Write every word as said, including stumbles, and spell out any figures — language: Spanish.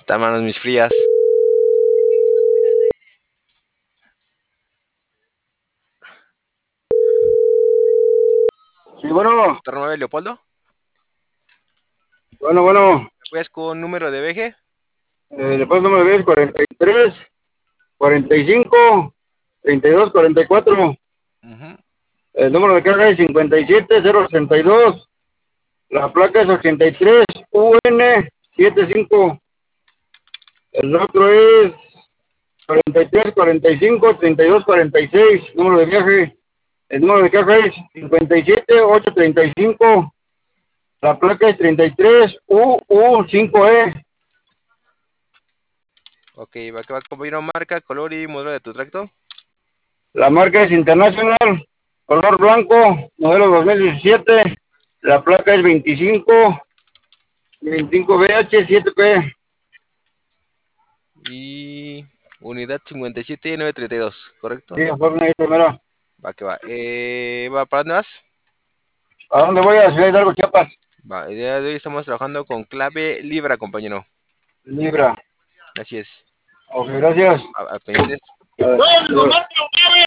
Está manos mis frías. Sí, bueno. ¿Torno nueve, Leopoldo? Bueno, bueno. ¿Me puedes con número de veje? Eh, después número diez, cuarenta y tres, cuarenta y cinco, treinta y dos, cuarenta y cuatro. Uh-huh. El número de caja es cincuenta y siete, cero sesenta y dos. La placa es ochenta y tres, U N setenta y cinco. El otro es cuarenta y tres, cuarenta y cinco, treinta y dos, cuarenta y seis. Número de viaje. El número de caja es cincuenta y siete, ochocientos treinta y cinco. La placa es treinta y tres, U U cinco E. Ok, va que va compañero, marca, color y modelo de tu tracto. La marca es International, color blanco, modelo dos mil diecisiete. La placa es veinticinco, veinticinco B H siete P. Y unidad cincuenta y siete nueve treinta y dos, ¿correcto? Sí, informe primero. Va que va. Eh, ¿va para dónde vas? ¿A dónde voy? A Ciudad Hidalgo, Chiapas. Va, el día de hoy estamos trabajando con clave Libra, compañero. Libra. Así es. Ok, gracias. A, a pendientes. A ver,